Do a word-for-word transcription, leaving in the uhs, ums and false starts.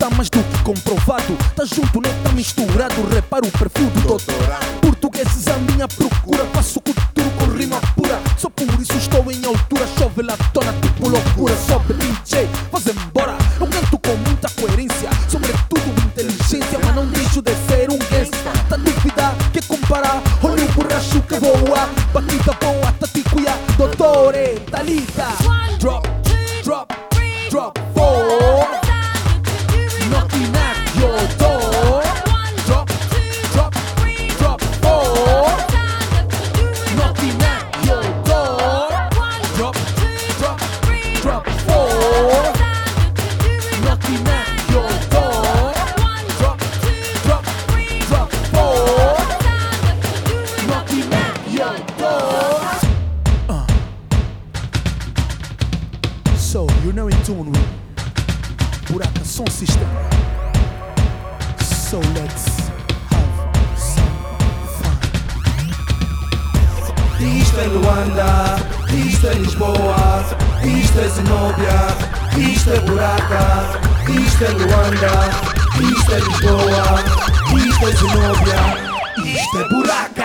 tá mais do que comprovado. Tá junto, não tá misturado. Repara o perfil do doutorado. Portugueses à minha procura, faço cultura com rima pura. Só por isso estou em altura. Chove lá tona tipo loucura. Sobe D J, faz embora. Eu canto com muita coerência, sobretudo inteligência, mas não deixo de ser um gangsta. Tá dúvida que comparar? Olha o borracho que voa. Batida boa, taticuia, doutore, talita. Drop, drop, drop, four. Knocking at your door. Drop, drop, drop, four. Knocking at your door. Drop, drop, drop, four. Knocking at your door. Drop, drop, drop, four. Knocking at your door. Uh. So you're now in tune with Buraka Sound System. So let's have some fun. Isto é Luanda, isto é Lisboa, isto é Zenóbia, isto é Buraca, isto é Luanda, isto é Lisboa, isto é Zenóbia, isto é Buraca.